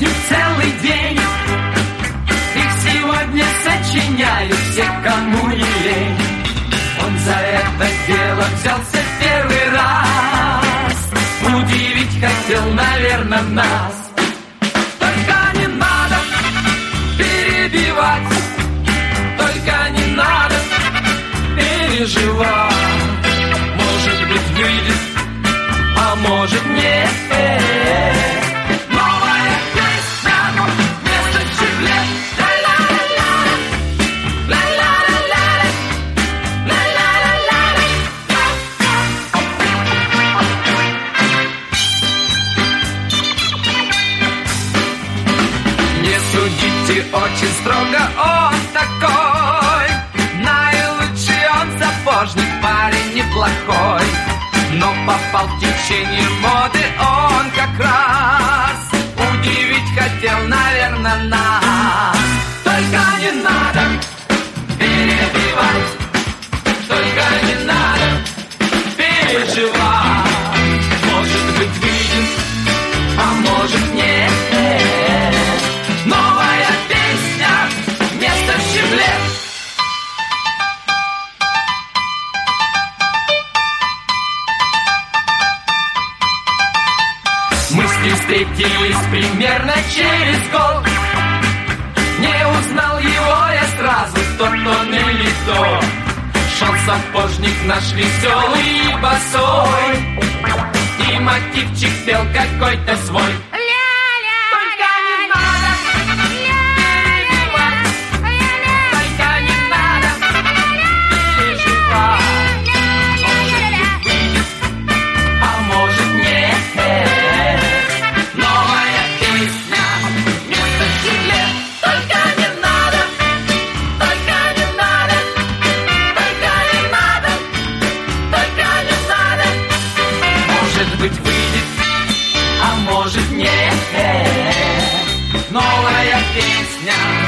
песню целый день. Их сегодня сочиняют все, кому не лень. Он за это дело взялся первый раз. Удивить хотел, наверное, нас. Только не надо перебивать, только не надо переживать. Может быть, выйдет, а может нет. Новая песня вместо щеглет. Не судите очень строго, он такой. Наилучший он сапожник, парень неплохой. Но попал в течение моды он как раз. Удивить хотел, наверное, нас. Только не надо перебивать, только не надо переживать. Может быть, выйдет, а может нет. Новая песня вместо щеглет. Мы с ним встретились примерно через год. Не узнал его я сразу, тот он или то. Шел сапожник наш веселый и босой, и мотивчик пел какой-то свой. Быть выйдет, а может нет. Новая песня